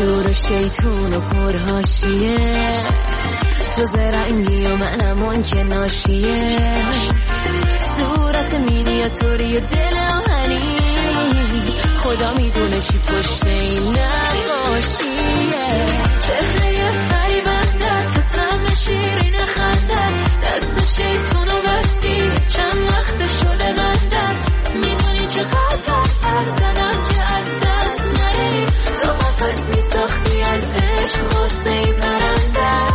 شور و شیطون و پرهاشیه، تو زرنگی و منم اون که ناشیه، صورت مینیاتوری و دل آهنی، خدا میدونه چی پشت این نقاشیه. چهره فریبنده، طعم شیرین خندت، دست شیطون و بستی، چند وقت شده بندت، میدونی چقدر حرف زدم که از دست نری، تو قفص میساختی از عشق غصه پرنده،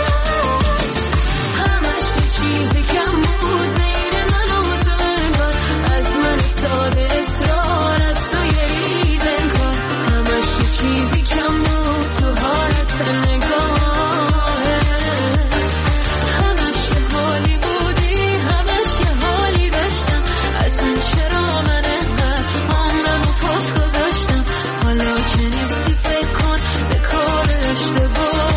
همش یه چیزی کم بود بین من و تو، انگار از من ساده اصرار از تو یه ریز انگار، همش یه چیزی کم بود تو حالت نگاهت، همش یه حالی بودی، همش یه حالی داشتم، اصلا چرا من انقدر عمرم و پات گذاشتم، حالا که نیستی فکر کن به کار اشتباهت.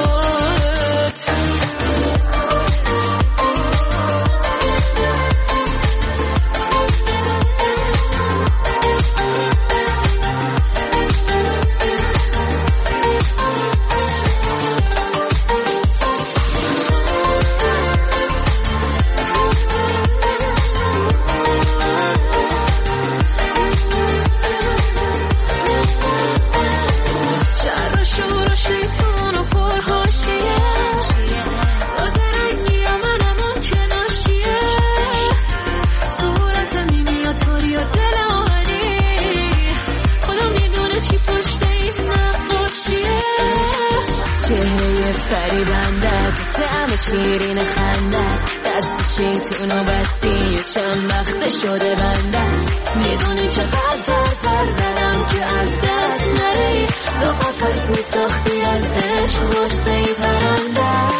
شر و شور و شیطون و پرهاشیه، تازه رنگی و منم اون که ناشیه، صورت مینیاتوری و دل آهنی، خدا میدونه چی پشت این نقاشیه. چهره فریبنده، طعم شیرین خندت، دست شیطون و بستی، چند وقت شده بندت، میدونی چقدر پر زدم که از دست نری، تو قفص میساختی از عشق غصه پرنده،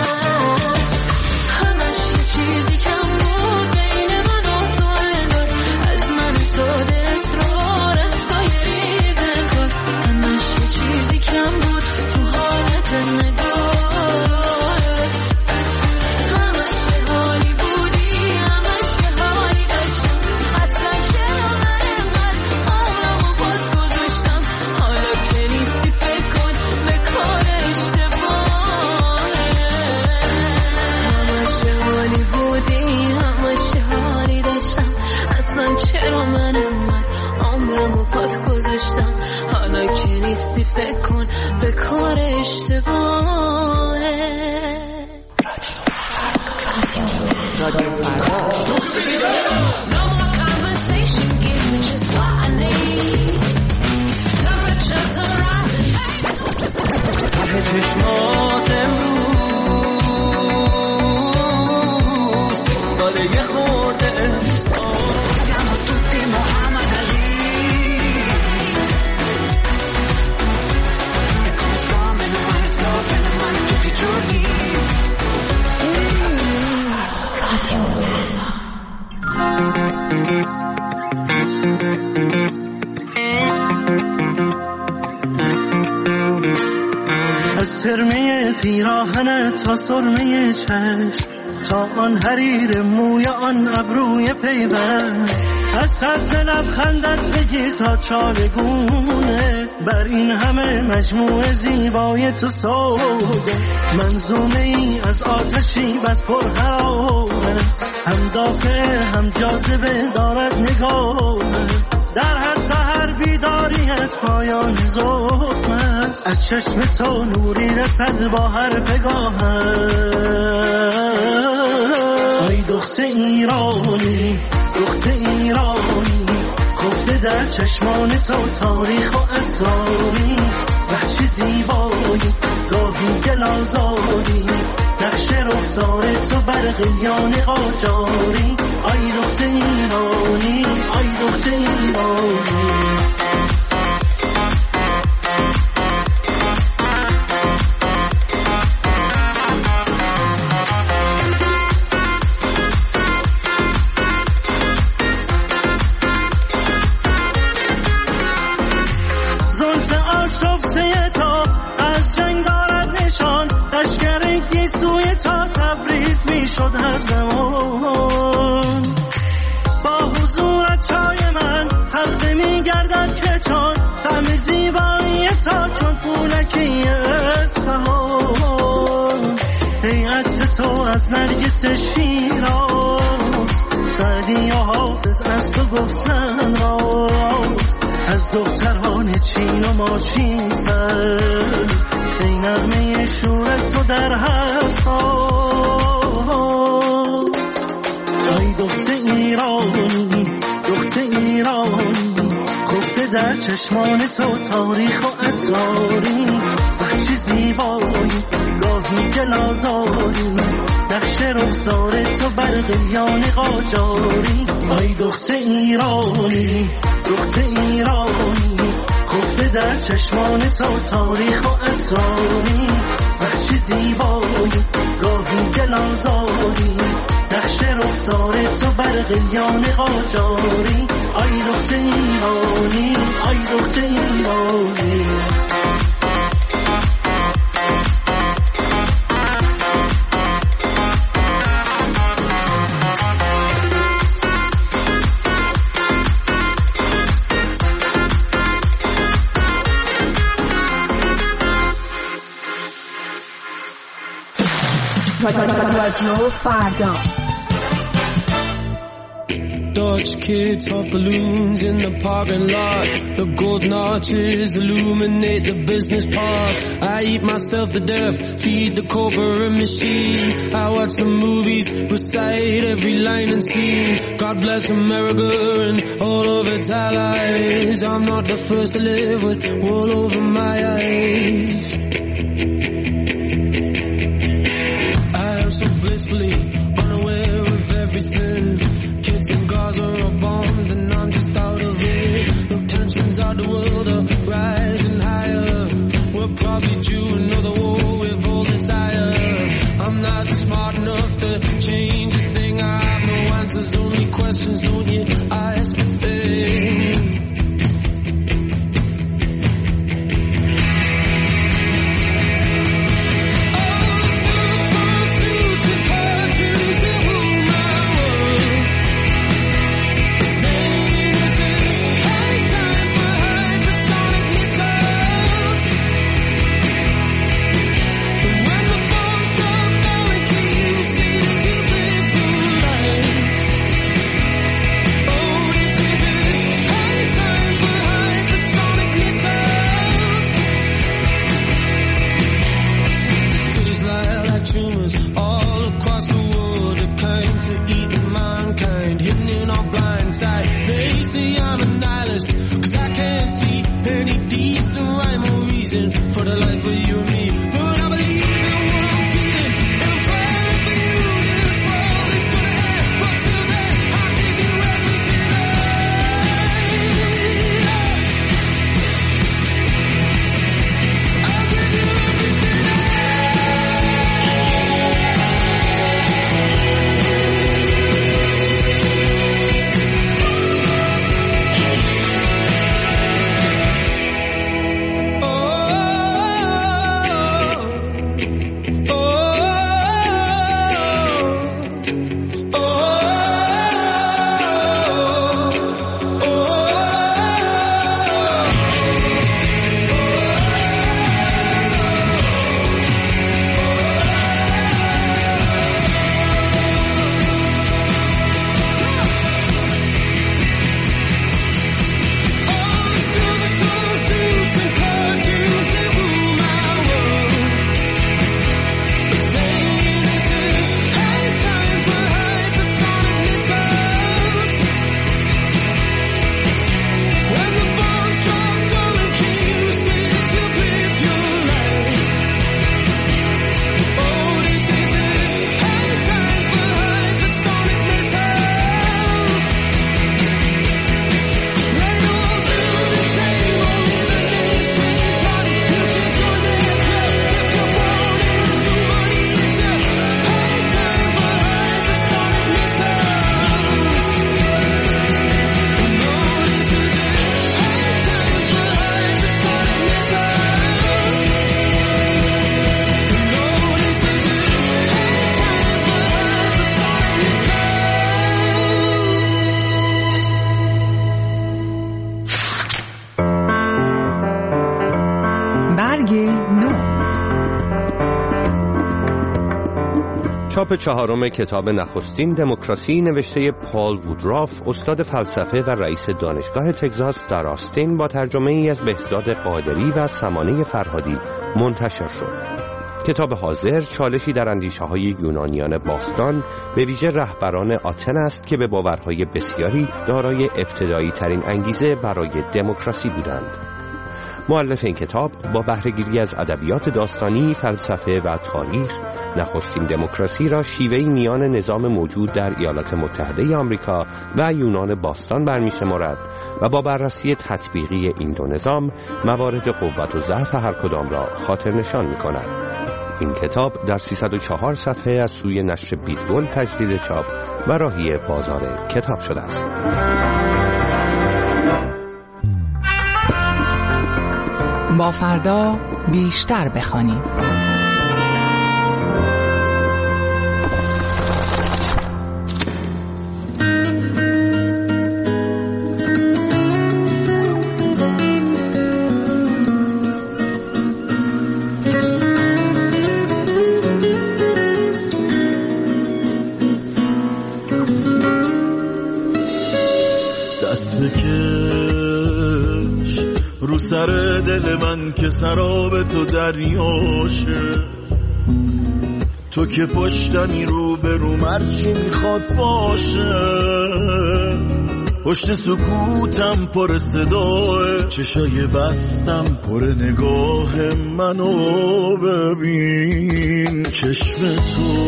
همش یه چیزی کم بود بین من و تو، انگار از من ساده اصرار از تو یه ریز انگار، همش یه چیزی کم بود تو حالت نگاهت، همش یه حالی بودی، همش یه حالی داشتم، اصلا چرا من انقدر عمرم و پات گذاشتم، حالا که نیستی فکر کن به کار اشتباهت، همش یه حالی بودی، همش یه حالی داشتم، اصلا چرا من انقدر عمرم و پات گذاشتم، حالا که نیستی فکر کن به کار اشتباهت. چشمات امروز داره یه خورده از ترمه پیراهنت تا سرمه چشم، تا آن حریر موی آن ابروی پیوند، از طرز لبخندت بگیر تا چارگونه، بر این همه مجموعه زیبای تو سوده، منظومه ای از آتشی بس پر حرارت، هم دافع هم جاذبه دارد نگاهت، در هر سحر بیداریت پایان زخمت، از چشم تو نوری رسد با هر پگاهت. ای دختر ایرانی، دختر ایرانی، خفته در چشمان تو تاریخ و اسراری، وحشی زیبایی گاهی گلازاری، نقش رخسار تو بر قلیان قاجاری، ای دختر ایرانی، ای دختر ایرانی. شد هر زمان با حضورت چای من تلخ می گردد که چون طعم زیبایی تا چون مثل شیراز، سعدی و حافظ از تو گفتن راز، از دختران چین و ماشین تر، ای نغمه شور تو در هر سال. ای دختر ایرانی، دختر ایرانی، خفته در چشمان تو تاریخ و اسراری، بخشی زیبایی گاهی دل آزاری، نقش رخسار تو بر قلیان قاجاری. ای دختر ایرانی، دختر ایرانی، خفته در چشمان تو تاریخ و اسراری، بخشی زیبایی گاهی دل آزاری، نقش رخسار تو بر قلیان قاجاری. ای دختر ایرانی، ای دختر ایرانی. رادیو فردا. Dutch kids off balloons in the parking lot. The golden arches illuminate the business park. I eat myself to death, feed the corporate machine. I watch the movies, recite every line and scene. God bless America and all of its allies. I'm not the first to live with wool over my eyes. I am so blissfully unaware of everything. Kids in Gaza are bombed and I'm just out of it. The tensions of the world are rising higher. We're probably due another war with all desire. I'm not smart enough to change a thing. I have no answers, only questions. Don't you ask a thing. They say I'm a nihilist, 'cause I can't see any decent rhyme or reason for the life of you and me. But I believe in what I'm feeling, and I'm fighting for you. This world is gonna end, but till then I'll give you everything I'll give you everything چاپ 4 کتاب نخستین دموکراسی نوشته پال وودراف، استاد فلسفه و رئیس دانشگاه تگزاس در آستین، با ترجمه ای از بهزاد قادری و سمانه فرهادی منتشر شد. کتاب حاضر چالشی در اندیشه‌های یونانیان باستان، به ویژه رهبران آتن است که به باورهای بسیاری دارای ابتدایی ترین انگیزه برای دموکراسی بودند. مؤلف این کتاب با بهره‌گیری از ادبیات داستانی، فلسفه و تاریخ، نخستین دموکراسی را شیوهی میان نظام موجود در ایالات متحده آمریکا و یونان باستان برمی‌شمارد و با بررسی تطبیقی این دو نظام موارد قوت و ضعف هر کدام را خاطر نشان می‌کند. این کتاب در 304 صفحه از سوی نشر بیدگل تجدید چاپ و راهی بازار کتاب شده است. با فردا بیشتر بخوانیم. دست بکش رو سر دل من که سراب تو دریاشه، تو که پشتمی رو به رو مرچی میخواد باشه، پشت سکوتم پر صداه، چشای بستم پر نگاه منو ببین، چشم تو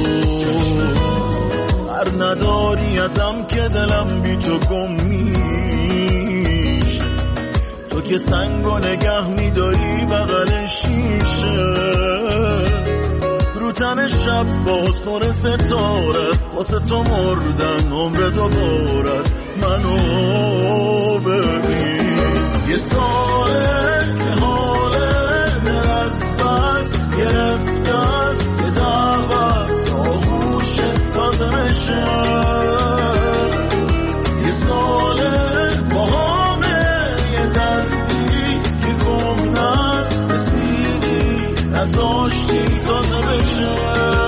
هر نداری ازم که دلم بی تو گم میشه، تو که سنگو نگه میداری بغل شیشه، رو تن شب باز پر ستاره است، واسه تو مردن عمر دوباره است، منو ببین. یه ساله که حاله دل از بس گرفته است، یه دعوت آغوش دادمشه، یه ساله با همه یه دردی که گم نست، رسیدی نزاشتی تازه بشه.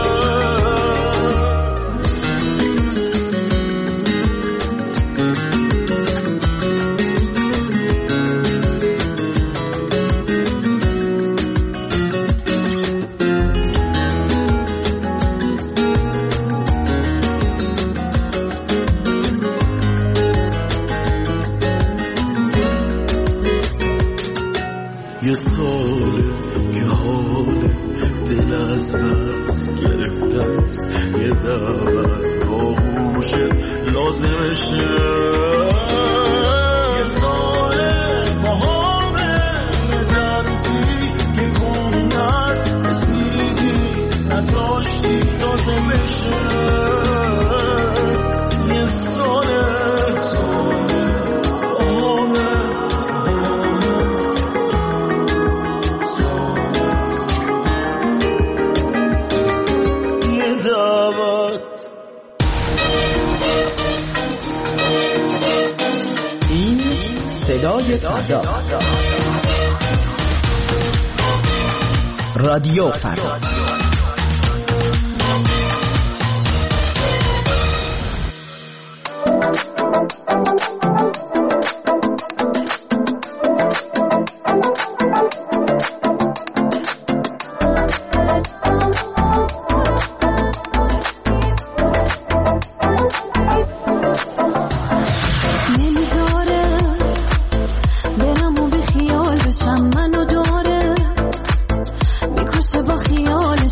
یه ساله که حال دل از بس گرفته است، یه دعوت باهوشت لازمشه، یه ساله با همه یه دردی که گم نست، رسیدی نزاشتی تازه بشه، یه ساله صدای فردا، رادیو فردا. منو داره میکشه با خیال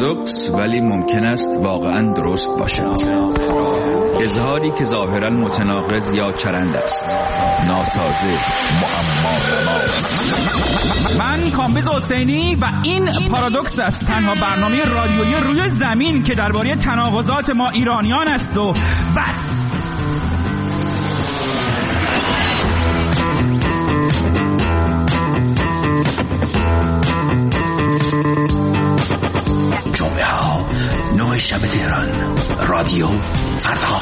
پارادوکس ولی ممکن است واقعا درست باشد. اظهاری که ظاهرا متناقض یا چرند است، ناسازه، معما. من کامبیز حسینی و این پارادوکس است، تنها برنامه رادیویی روی زمین که درباره تناقضات ما ایرانیان است و بس. جمعه ها 9 شب تهران، رادیو فردا.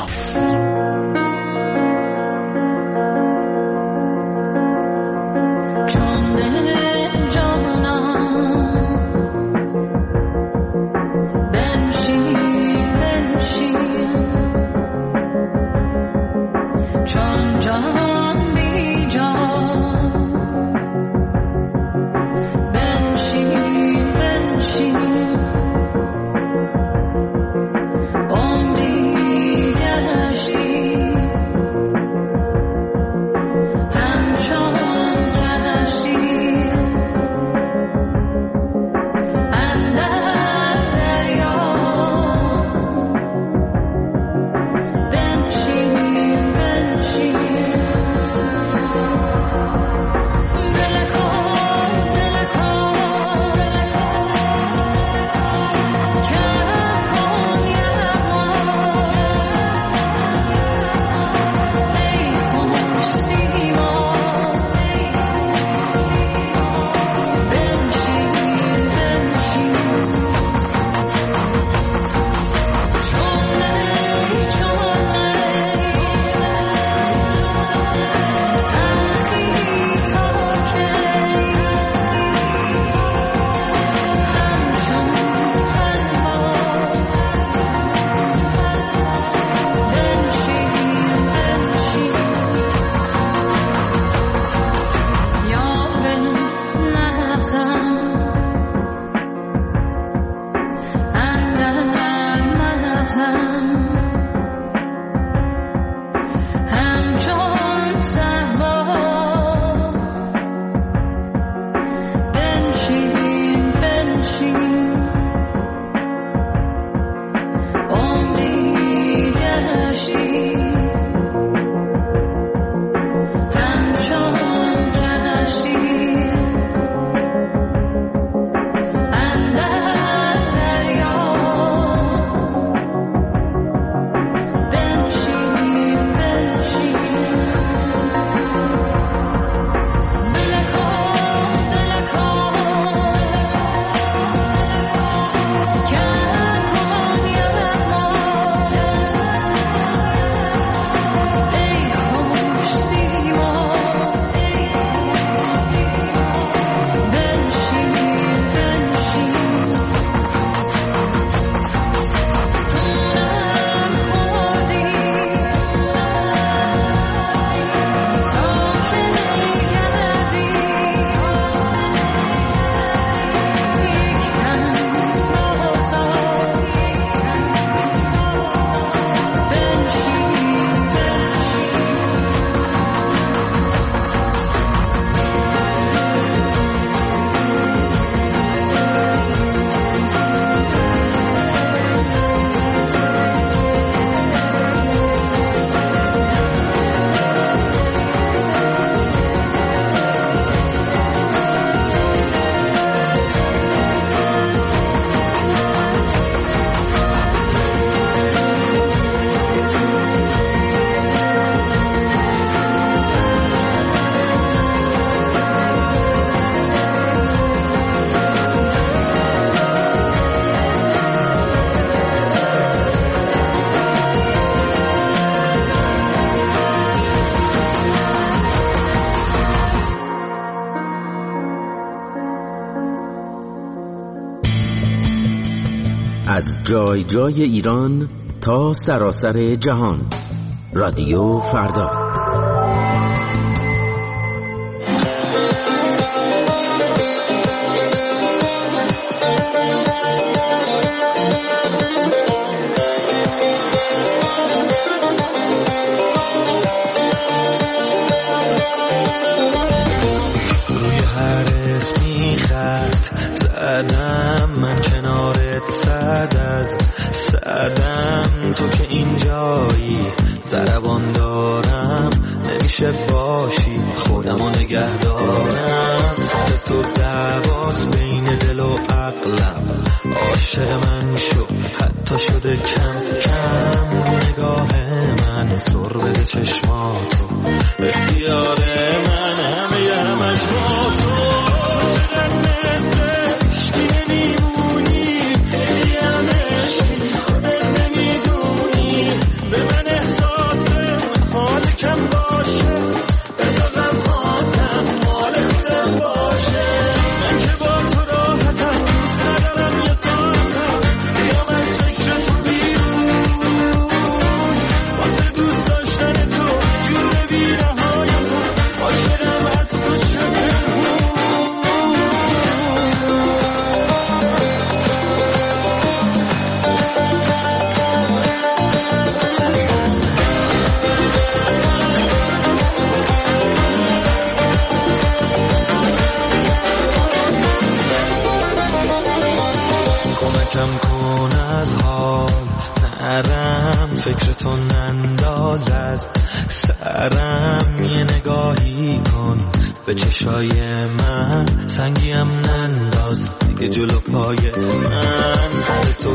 از جای جای ایران تا سراسر جهان، رادیو فردا. روی هر اسمی خط زدم من کنار بعد از سردم تو که اینجایی ضربان دارم نمیشه باشی خودمو نگه دارم سر تو دعواس بین دل و عقلم عاشق من شو حتی شده کم کم نگاه من سر بده چشماتو اختیار من همه همش با تو چقدر مثل عشقی نمیمونی دیم عشقی خودت نمیدونی به من احساس حال کم باشه بذار غمهاتم مال خودم باشه من که با تو راحتم دوست ندارم یه ساعتم بیام از فکر تو بیرون واسه دوست داشتن تو جور بی‌نهایتم عاشقم از تو چه کم کن از حال نرم فکرتو ننداز از سرم یه نگاهی کن به چشای من سنگیم ننداز یه جلو پای من سر تو